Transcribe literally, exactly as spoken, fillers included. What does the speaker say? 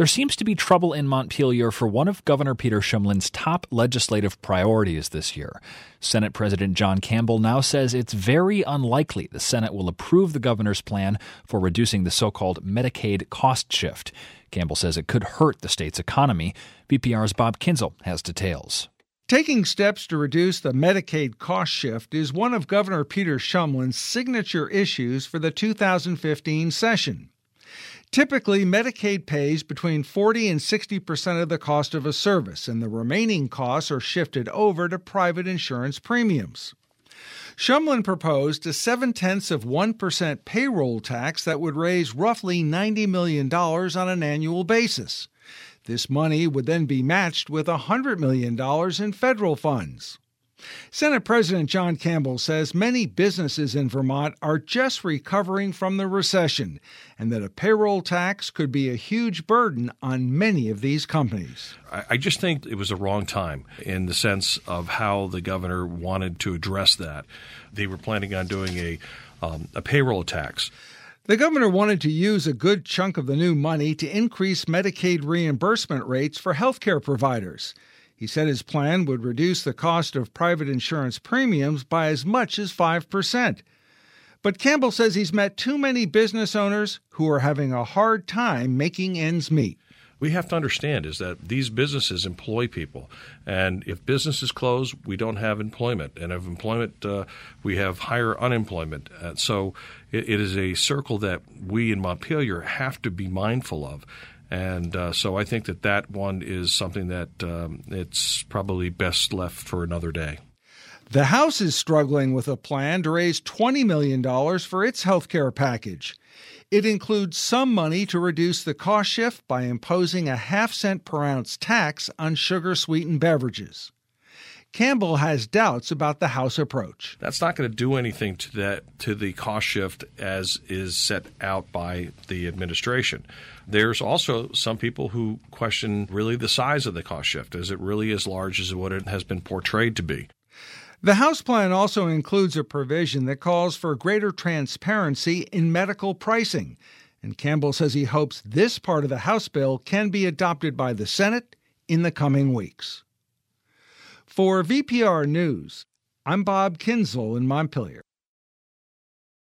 There seems to be trouble in Montpelier for one of Governor Peter Shumlin's top legislative priorities this year. Senate President John Campbell now says it's very unlikely the Senate will approve the governor's plan for reducing the so-called Medicaid cost shift. Campbell says it could hurt the state's economy. V P R's Bob Kinzel has details. Taking steps to reduce the Medicaid cost shift is one of Governor Peter Shumlin's signature issues for the two thousand fifteen session. Typically, Medicaid pays between forty and sixty percent of the cost of a service, and the remaining costs are shifted over to private insurance premiums. Shumlin proposed a seven-tenths of one percent payroll tax that would raise roughly ninety million dollars on an annual basis. This money would then be matched with one hundred million dollars in federal funds. Senate President John Campbell says many businesses in Vermont are just recovering from the recession and that a payroll tax could be a huge burden on many of these companies. I just think it was the wrong time in the sense of how the governor wanted to address that. They were planning on doing a, um, a payroll tax. The governor wanted to use a good chunk of the new money to increase Medicaid reimbursement rates for healthcare providers. He said his plan would reduce the cost of private insurance premiums by as much as five percent. But Campbell says he's met too many business owners who are having a hard time making ends meet. We have to understand is that these businesses employ people. And if businesses close, we don't have employment. And if employment, uh, we have higher unemployment. Uh, so it, it is a circle that we in Montpelier have to be mindful of. And uh, so I think that that one is something that um, it's probably best left for another day. The House is struggling with a plan to raise twenty million dollars for its health care package. It includes some money to reduce the cost shift by imposing a half cent per ounce tax on sugar-sweetened beverages. Campbell has doubts about the House approach. That's not going to do anything to that to the cost shift as is set out by the administration. There's also some people who question really the size of the cost shift. Is it really as large as what it has been portrayed to be? The House plan also includes a provision that calls for greater transparency in medical pricing, and Campbell says he hopes this part of the House bill can be adopted by the Senate in the coming weeks. For V P R News, I'm Bob Kinzel in Montpelier.